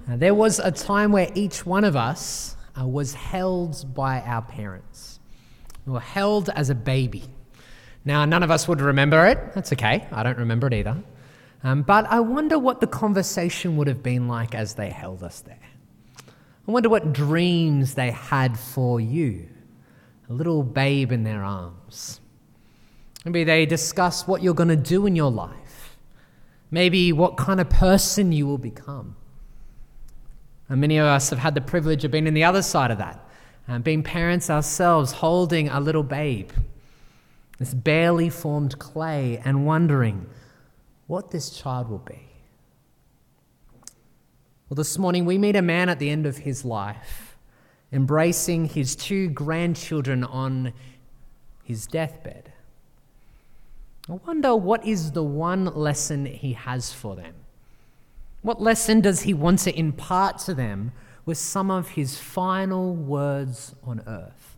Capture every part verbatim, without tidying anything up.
Uh, there was a time where each one of us uh, was held by our parents. We were held as a baby. Now, none of us would remember it. That's okay. I don't remember it either. Um, but I wonder what the conversation would have been like as they held us there. I wonder what dreams they had for you, a little babe in their arms. Maybe they discuss what you're going to do in your life. Maybe what kind of person you will become. And many of us have had the privilege of being on the other side of that, and being parents ourselves, holding a little babe, this barely formed clay, and wondering what this child will be. Well, this morning we meet a man at the end of his life, embracing his two grandchildren on his deathbed. I wonder, what is the one lesson he has for them? What lesson does he want to impart to them with some of his final words on earth?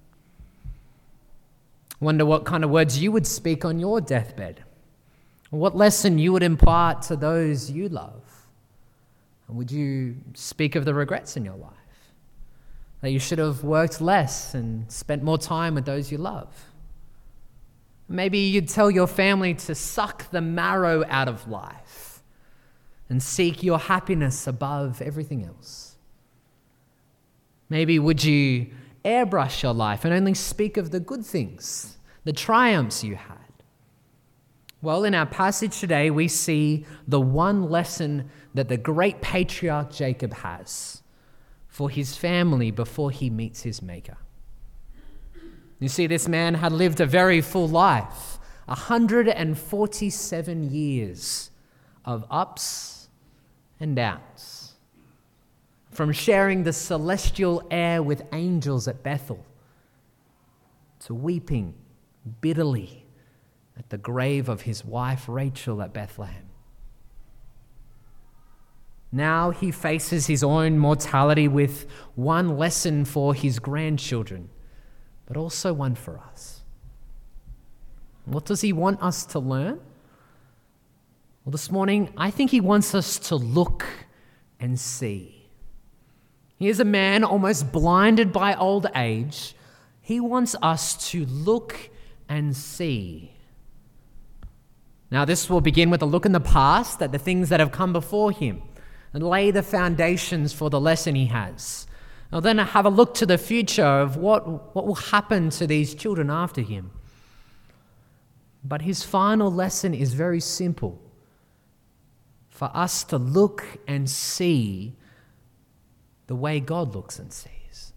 I wonder what kind of words you would speak on your deathbed. What lesson you would impart to those you love. And would you speak of the regrets in your life? That you should have worked less and spent more time with those you love. Maybe you'd tell your family to suck the marrow out of life and seek your happiness above everything else. Maybe would you airbrush your life and only speak of the good things, the triumphs you had? Well, in our passage today, we see the one lesson that the great patriarch Jacob has for his family before he meets his maker. You see, this man had lived a very full life, one hundred forty-seven years of ups and downs. From sharing the celestial air with angels at Bethel to weeping bitterly at the grave of his wife Rachel at Bethlehem. Now he faces his own mortality with one lesson for his grandchildren, but also one for us. What does he want us to learn? Well, this morning, I think he wants us to look and see. He is a man almost blinded by old age. He wants us to look and see. Now, this will begin with a look in the past at the things that have come before him and lay the foundations for the lesson he has. I'll then have a look to the future of what, what will happen to these children after him. But his final lesson is very simple. For us to look and see the way God looks and sees.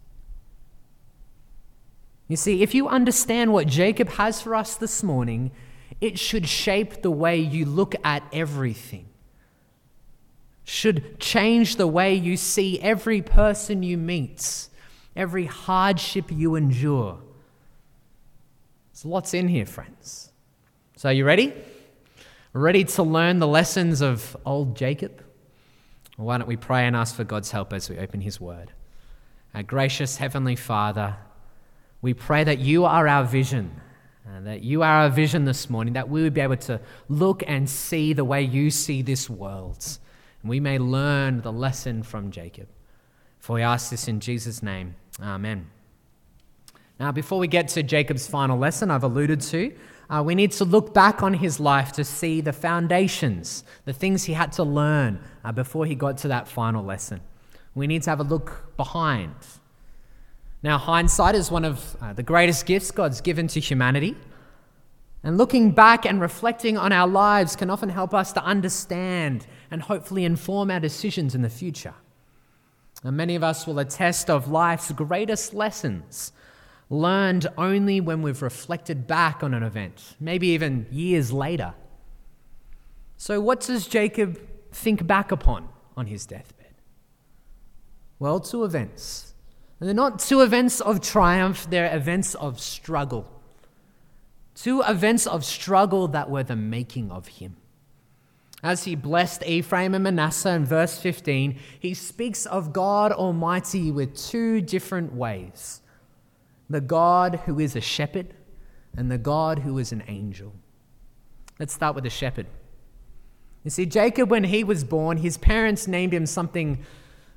You see, if you understand what Jacob has for us this morning, it should shape the way you look at everything. Should change the way you see every person you meet, every hardship you endure. There's lots in here, friends. So are you ready? Ready to learn the lessons of old Jacob? Well, why don't we pray and ask for God's help as we open his word. Our gracious Heavenly Father, we pray that you are our vision, and that you are our vision this morning, that we would be able to look and see the way you see this world. And we may learn the lesson from Jacob. For we ask this in Jesus' name. Amen. Now, before we get to Jacob's final lesson I've alluded to, uh, we need to look back on his life to see the foundations, the things he had to learn uh, before he got to that final lesson. We need to have a look behind. Now, hindsight is one of uh, the greatest gifts God's given to humanity. And looking back and reflecting on our lives can often help us to understand and hopefully inform our decisions in the future. And many of us will attest of life's greatest lessons learned only when we've reflected back on an event, maybe even years later. So what does Jacob think back upon on his deathbed? Well, two events. And they're not two events of triumph, they're events of struggle. Two events of struggle that were the making of him. As he blessed Ephraim and Manasseh in verse fifteen, he speaks of God Almighty with two different ways. The God who is a shepherd and the God who is an angel. Let's start with the shepherd. You see, Jacob, when he was born, his parents named him something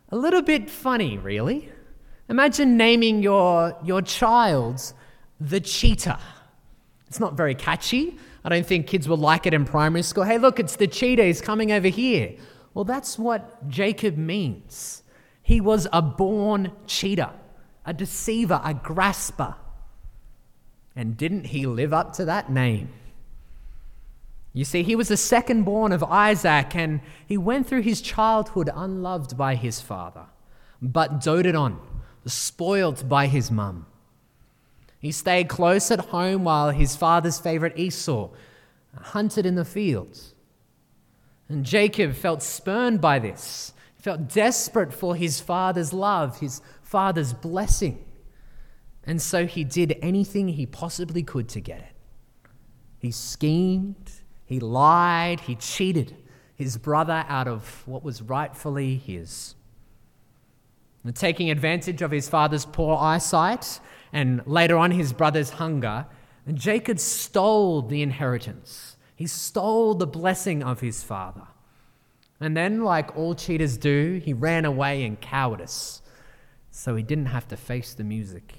A little bit funny, really. Imagine naming your, your child the cheetah. It's not very catchy. I don't think kids will like it in primary school. Hey, look, it's the cheetah. He's coming over here. Well, that's what Jacob means. He was a born cheater, a deceiver, a grasper. And didn't he live up to that name? You see, he was the second born of Isaac, and he went through his childhood unloved by his father, but doted on, spoiled by his mum. He stayed close at home while his father's favorite Esau hunted in the fields. And Jacob felt spurned by this, felt desperate for his father's love, his father's blessing. And so he did anything he possibly could to get it. He schemed, he lied, he cheated his brother out of what was rightfully his. And taking advantage of his father's poor eyesight and later on his brother's hunger, Jacob stole the inheritance. He stole the blessing of his father. And then, like all cheaters do, he ran away in cowardice, so he didn't have to face the music.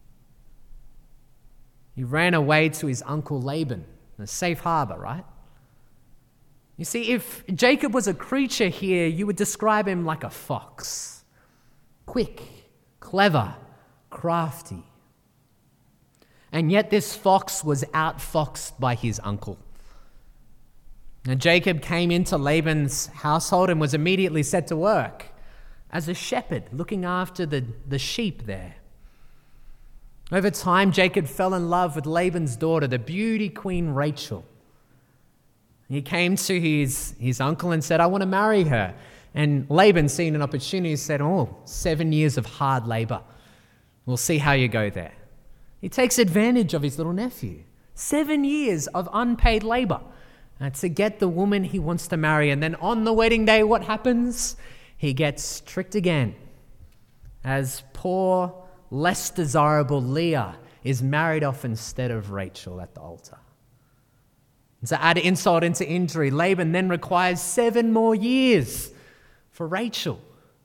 He ran away to his uncle Laban, a safe harbor, right? You see, if Jacob was a creature here, you would describe him like a fox. Quick, clever, crafty. And yet this fox was outfoxed by his uncle. Now Jacob came into Laban's household and was immediately set to work as a shepherd, looking after the, the sheep there. Over time, Jacob fell in love with Laban's daughter, the beauty queen Rachel. He came to his, his uncle and said, I want to marry her. And Laban, seeing an opportunity, said, oh, seven years of hard labor. We'll see how you go there. He takes advantage of his little nephew. Seven years of unpaid labor uh, to get the woman he wants to marry. And then on the wedding day, what happens? He gets tricked again as poor, less desirable Leah is married off instead of Rachel at the altar. And to add insult into injury, Laban then requires seven more years for Rachel.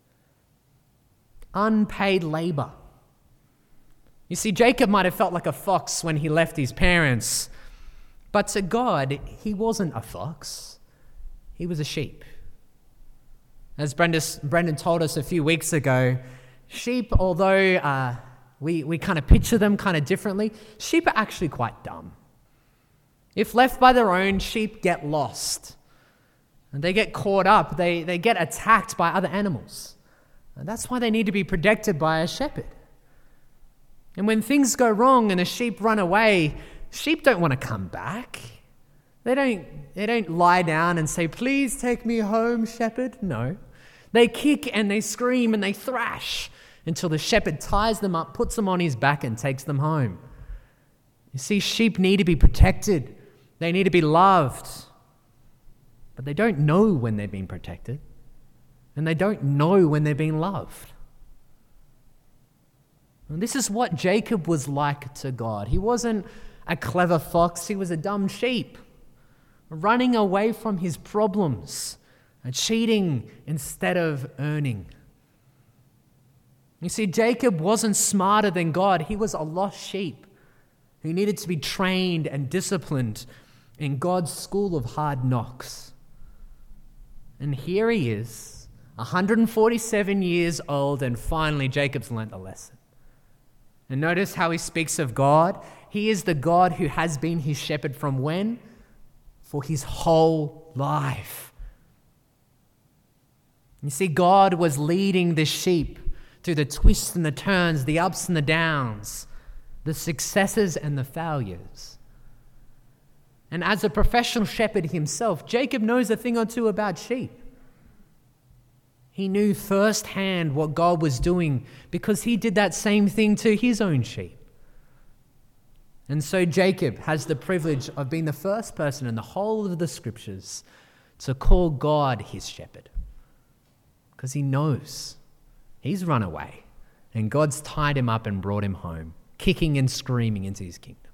Unpaid labor. You see, Jacob might have felt like a fox when he left his parents, but to God, he wasn't a fox. He was a sheep. As Brendan told us a few weeks ago, sheep, although uh, we, we kind of picture them kind of differently, sheep are actually quite dumb. If left by their own, sheep get lost. And they get caught up. They, they get attacked by other animals. And that's why they need to be protected by a shepherd. And when things go wrong and the sheep run away, sheep don't want to come back. They don't, they don't lie down and say, please take me home, shepherd. No. They kick and they scream and they thrash until the shepherd ties them up, puts them on his back and takes them home. You see, sheep need to be protected. They need to be loved. But they don't know when they're being protected. And they don't know when they're being loved. And this is what Jacob was like to God. He wasn't a clever fox. He was a dumb sheep, running away from his problems, and cheating instead of earning. You see, Jacob wasn't smarter than God. He was a lost sheep who needed to be trained and disciplined in God's school of hard knocks. And here he is, one hundred forty-seven years old, and finally Jacob's learnt a lesson. And notice how he speaks of God. He is the God who has been his shepherd from when? For his whole life. You see, God was leading the sheep through the twists and the turns, the ups and the downs, the successes and the failures. And as a professional shepherd himself, Jacob knows a thing or two about sheep. He knew firsthand what God was doing because he did that same thing to his own sheep. And so Jacob has the privilege of being the first person in the whole of the scriptures to call God his shepherd. Because he knows he's run away and God's tied him up and brought him home, kicking and screaming into his kingdom.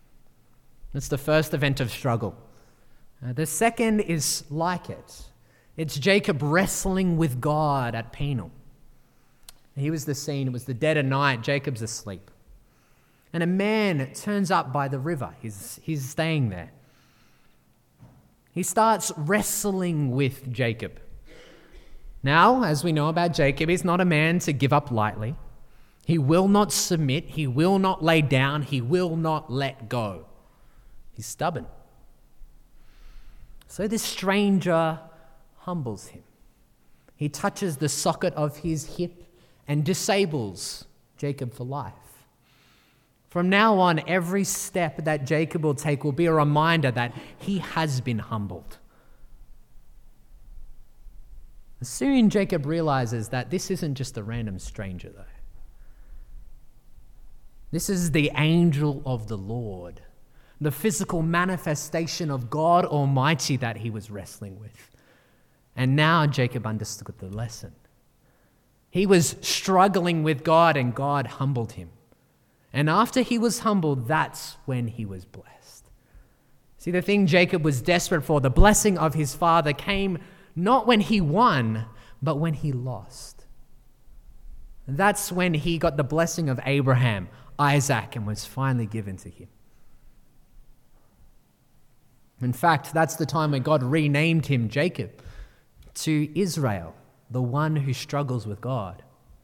That's the first event of struggle. Uh, the second is like it. It's Jacob wrestling with God at Peniel. Here was the scene. It was the dead of night. Jacob's asleep. And a man turns up by the river. He's, he's staying there. He starts wrestling with Jacob. Now, as we know about Jacob, he's not a man to give up lightly. He will not submit. He will not lay down. He will not let go. He's stubborn. So this stranger humbles him. He touches the socket of his hip and disables Jacob for life. From now on, every step that Jacob will take will be a reminder that he has been humbled. Soon Jacob realizes that this isn't just a random stranger, though. This is the angel of the Lord, the physical manifestation of God Almighty that he was wrestling with. And now Jacob understood the lesson. He was struggling with God, and God humbled him. And after he was humbled, that's when he was blessed. See, the thing Jacob was desperate for, the blessing of his father, came not when he won, but when he lost. And that's when he got the blessing of Abraham, Isaac, and was finally given to him. In fact, that's the time when God renamed him Jacob to Israel, the one who struggles with God.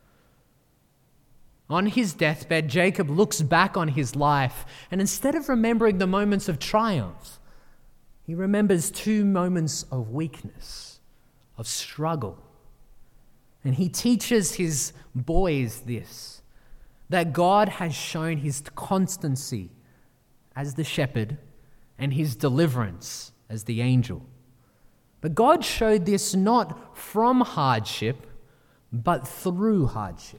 On his deathbed, Jacob looks back on his life, and instead of remembering the moments of triumph, he remembers two moments of weakness, of struggle. And he teaches his boys this, that God has shown his constancy as the shepherd and his deliverance as the angel. But God showed this not from hardship, but through hardship.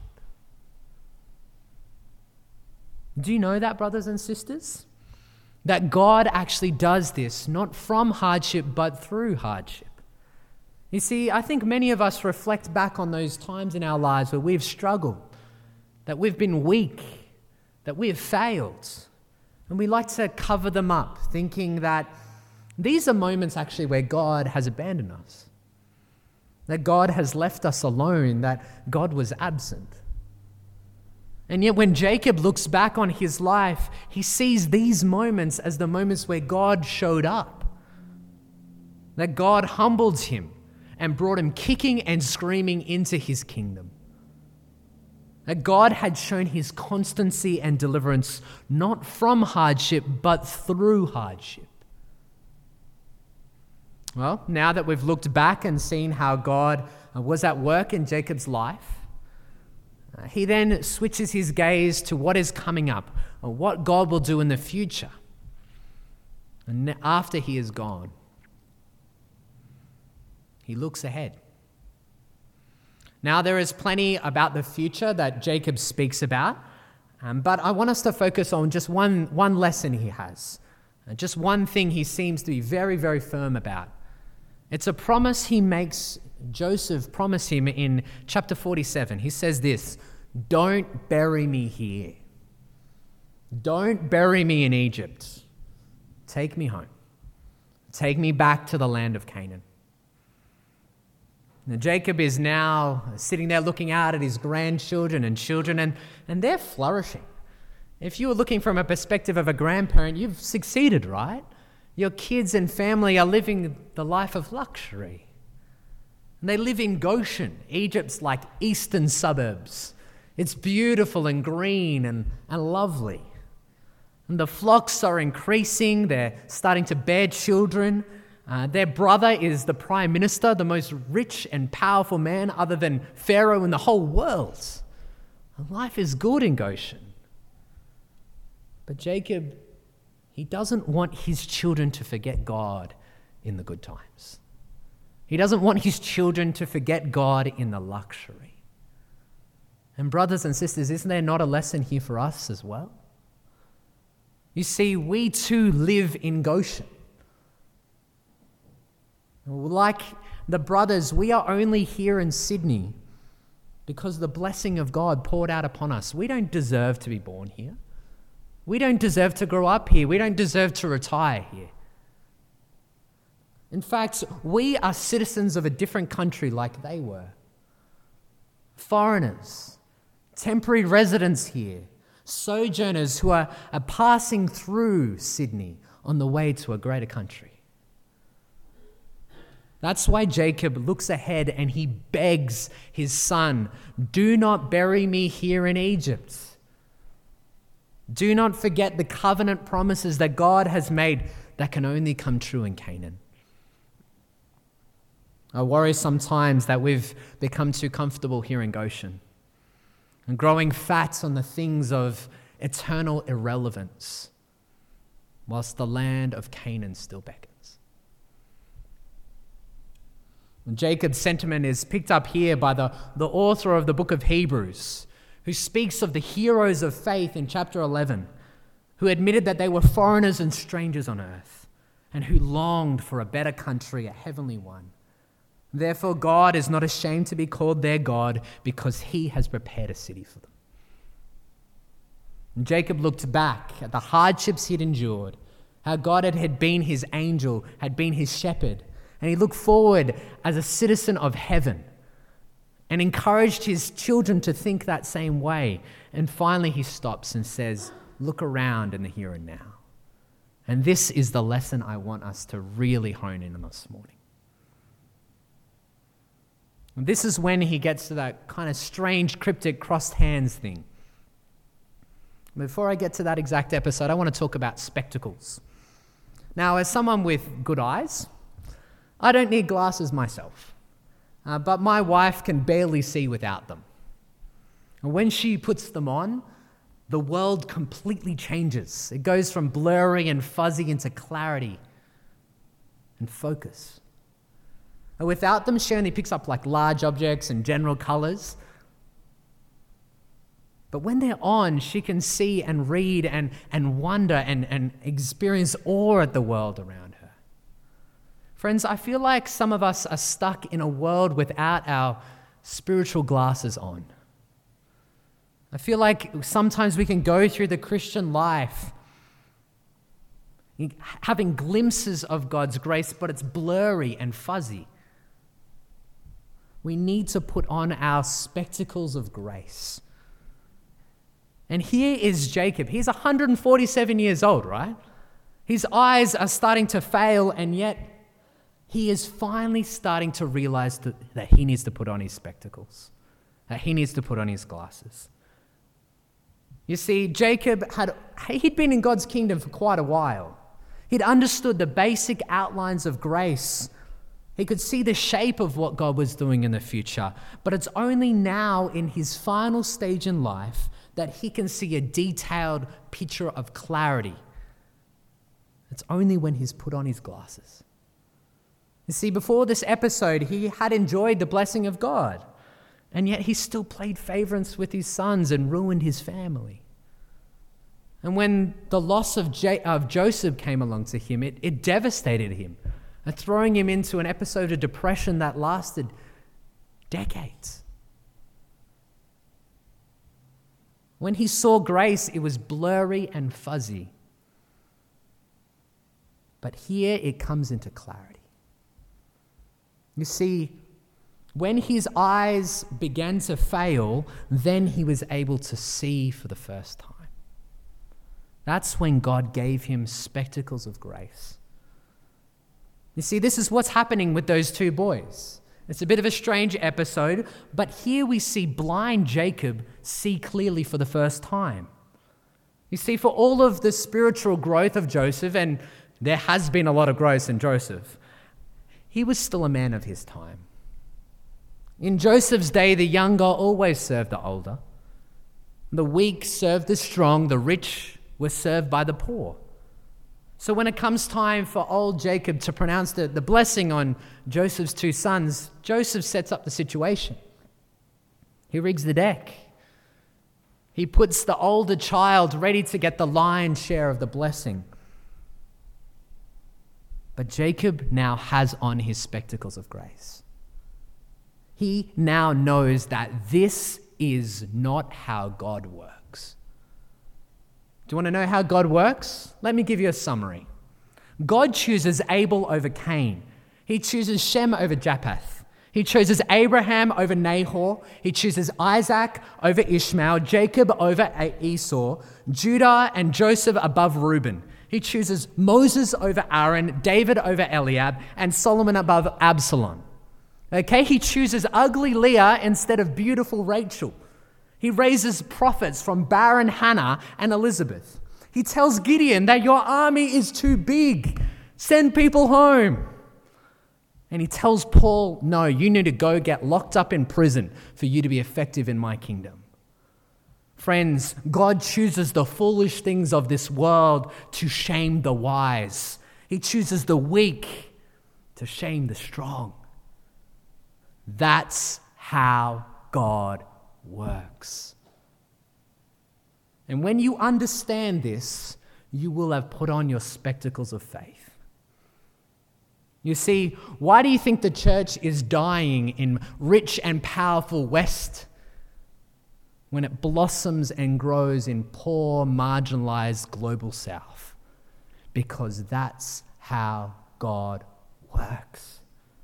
Do you know that, brothers and sisters? That God actually does this not from hardship, but through hardship. You see, I think many of us reflect back on those times in our lives where we've struggled, that we've been weak, that we have failed. And we like to cover them up, thinking that these are moments actually where God has abandoned us, that God has left us alone, that God was absent. And yet when Jacob looks back on his life, he sees these moments as the moments where God showed up, that God humbled him and brought him kicking and screaming into his kingdom. That God had shown his constancy and deliverance not from hardship, but through hardship. Well, now that we've looked back and seen how God was at work in Jacob's life, he then switches his gaze to what is coming up, or what God will do in the future. And after he is gone, he looks ahead. Now, there is plenty about the future that Jacob speaks about, um, but I want us to focus on just one, one lesson he has, uh, just one thing he seems to be very, very firm about. It's a promise he makes, Joseph promised him in chapter forty-seven. He says this, "Don't bury me here. Don't bury me in Egypt. Take me home. Take me back to the land of Canaan." Now, Jacob is now sitting there looking out at his grandchildren and children, and, and they're flourishing. If you were looking from a perspective of a grandparent, you've succeeded, right? Your kids and family are living the life of luxury. And they live in Goshen, Egypt's like eastern suburbs. It's beautiful and green and, and lovely. And the flocks are increasing. They're starting to bear children. Uh, their brother is the prime minister, the most rich and powerful man other than Pharaoh in the whole world. And life is good in Goshen. But Jacob, he doesn't want his children to forget God in the good times. He doesn't want his children to forget God in the luxury. And brothers and sisters, isn't there not a lesson here for us as well? You see, we too live in Goshen. Like the brothers, we are only here in Sydney because the blessing of God poured out upon us. We don't deserve to be born here. We don't deserve to grow up here. We don't deserve to retire here. In fact, we are citizens of a different country like they were. Foreigners, temporary residents here, sojourners who are, are passing through Sydney on the way to a greater country. That's why Jacob looks ahead and he begs his son, "Do not bury me here in Egypt. Do not forget the covenant promises that God has made that can only come true in Canaan." I worry sometimes that we've become too comfortable here in Goshen and growing fat on the things of eternal irrelevance, whilst the land of Canaan still beckons. Jacob's sentiment is picked up here by the, the author of the book of Hebrews, who speaks of the heroes of faith in chapter eleven, who admitted that they were foreigners and strangers on earth, and who longed for a better country, a heavenly one. Therefore, God is not ashamed to be called their God, because he has prepared a city for them. And Jacob looked back at the hardships he'd endured, how God had been his angel, had been his shepherd, and he looked forward as a citizen of heaven and encouraged his children to think that same way. And finally he stops and says, "Look around in the here and now." And this is the lesson I want us to really hone in on this morning. And this is when he gets to that kind of strange, cryptic, crossed hands thing. Before I get to that exact episode, I want to talk about spectacles. Now, as someone with good eyes, I don't need glasses myself, uh, but my wife can barely see without them. And when she puts them on, the world completely changes. It goes from blurry and fuzzy into clarity and focus. And without them, she only picks up like large objects and general colors. But when they're on, she can see and read and, and wonder and, and experience awe at the world around her. Friends, I feel like some of us are stuck in a world without our spiritual glasses on. I feel like sometimes we can go through the Christian life having glimpses of God's grace, but it's blurry and fuzzy. We need to put on our spectacles of grace. And here is Jacob. He's one hundred forty-seven years old, right? His eyes are starting to fail, and yet he is finally starting to realize that, that he needs to put on his spectacles, that he needs to put on his glasses. You see, Jacob had he'd been in God's kingdom for quite a while. He'd understood the basic outlines of grace. He could see the shape of what God was doing in the future. But it's only now in his final stage in life that he can see a detailed picture of clarity. It's only when he's put on his glasses. You see, before this episode, he had enjoyed the blessing of God, and yet he still played favorites with his sons and ruined his family. And when the loss of, J- of Joseph came along to him, it, it devastated him, throwing him into an episode of depression that lasted decades. When he saw grace, it was blurry and fuzzy. But here it comes into clarity. You see, when his eyes began to fail, then he was able to see for the first time. That's when God gave him spectacles of grace. You see, this is what's happening with those two boys. It's a bit of a strange episode, but here we see blind Jacob see clearly for the first time. You see, for all of the spiritual growth of Joseph, and there has been a lot of growth in Joseph, he was still a man of his time. In Joseph's day, the younger always served the older. The weak served the strong, the rich were served by the poor. So when it comes time for old Jacob to pronounce the, the blessing on Joseph's two sons, Joseph sets up the situation. He rigs the deck. He puts the older child ready to get the lion's share of the blessing. But Jacob now has on his spectacles of grace. He now knows that this is not how God works. Do you want to know how God works? Let me give you a summary. God chooses Abel over Cain, He chooses Shem over Japheth. He chooses Abraham over Nahor. He chooses Isaac over Ishmael, Jacob over Esau, Judah and Joseph above Reuben. He chooses Moses over Aaron, David over Eliab, and Solomon above Absalom. Okay, he chooses ugly Leah instead of beautiful Rachel. He raises prophets from barren Hannah and Elizabeth. He tells Gideon that your army is too big. Send people home. And he tells Paul, no, you need to go get locked up in prison for you to be effective in my kingdom. Friends, God chooses the foolish things of this world to shame the wise. He chooses the weak to shame the strong. That's how God works. And when you understand this, you will have put on your spectacles of faith. You see, why do you think the church is dying in rich and powerful West when it blossoms and grows in poor, marginalized global South? Because that's how God works.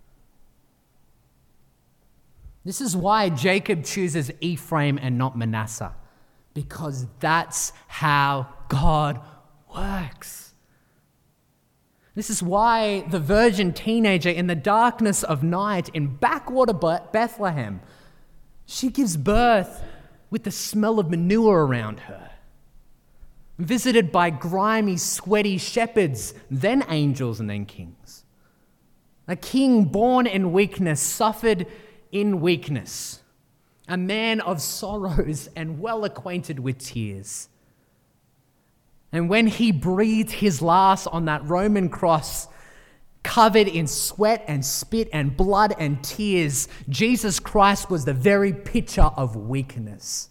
This is why Jacob chooses Ephraim and not Manasseh, because that's how God works. This is why the virgin teenager in the darkness of night in backwater Bethlehem, she gives birth with the smell of manure around her, visited by grimy, sweaty shepherds, then angels and then kings. A king born in weakness, suffered in weakness, a man of sorrows and well acquainted with tears. And when he breathed his last on that Roman cross, covered in sweat and spit and blood and tears, Jesus Christ was the very picture of weakness.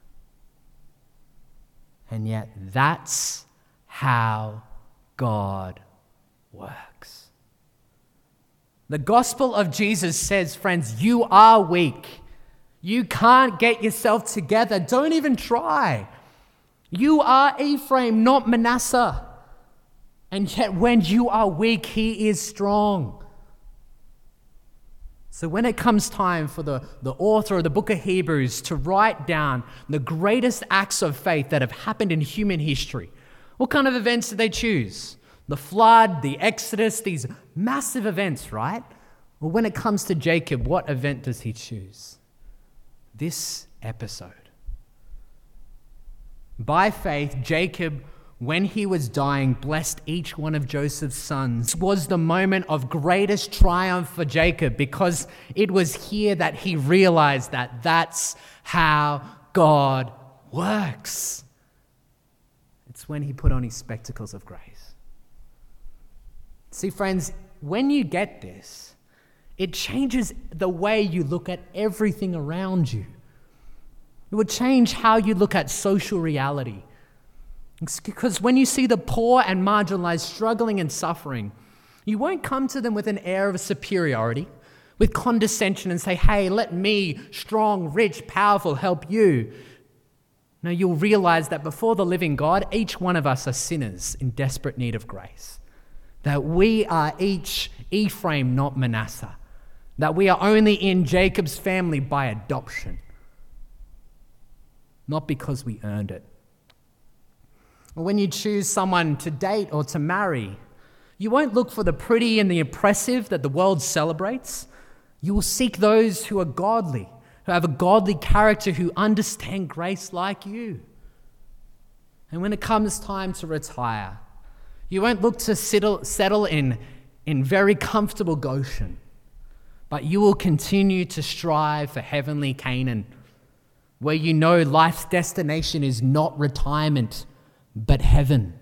And yet that's how God works. The gospel of Jesus says, friends, you are weak. You can't get yourself together. Don't even try. You are Ephraim, not Manasseh. And yet when you are weak, he is strong. So when it comes time for the, the author of the book of Hebrews to write down the greatest acts of faith that have happened in human history, what kind of events did they choose? The flood, the Exodus, these massive events, right? Well, when it comes to Jacob, what event does he choose? This episode. By faith, Jacob, when he was dying, blessed each one of Joseph's sons. It was the moment of greatest triumph for Jacob because it was here that he realized that that's how God works. It's when he put on his spectacles of grace. See, friends, when you get this, it changes the way you look at everything around you. It would change how you look at social reality. It's because when you see the poor and marginalized struggling and suffering, you won't come to them with an air of superiority, with condescension and say, hey, let me, strong, rich, powerful, help you. No, you'll realize that before the living God, each one of us are sinners in desperate need of grace. That we are each Ephraim, not Manasseh. That we are only in Jacob's family by adoption. Not because we earned it. When you choose someone to date or to marry, you won't look for the pretty and the impressive that the world celebrates. You will seek those who are godly, who have a godly character, who understand grace like you. And when it comes time to retire, you won't look to settle, settle in, in very comfortable Goshen, but you will continue to strive for heavenly Canaan, where you know life's destination is not retirement, but heaven.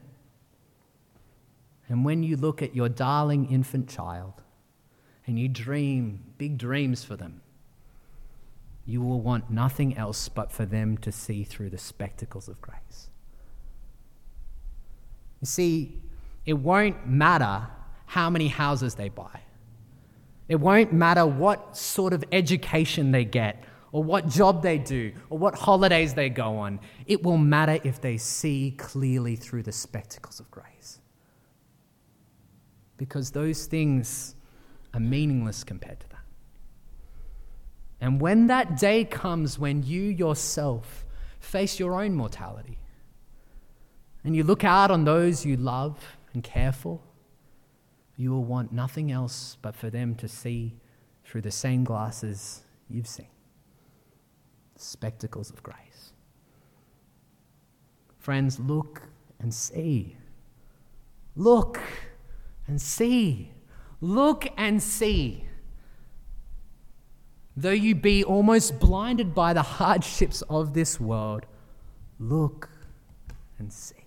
And when you look at your darling infant child and you dream big dreams for them, you will want nothing else but for them to see through the spectacles of grace. You see, it won't matter how many houses they buy. It won't matter what sort of education they get, or what job they do, or what holidays they go on. It will matter if they see clearly through the spectacles of grace. Because those things are meaningless compared to that. And when that day comes when you yourself face your own mortality, and you look out on those you love and care for, you will want nothing else but for them to see through the same glasses you've seen. Spectacles of grace. Friends, look and see. Look and see. Look and see. Though you be almost blinded by the hardships of this world, look and see.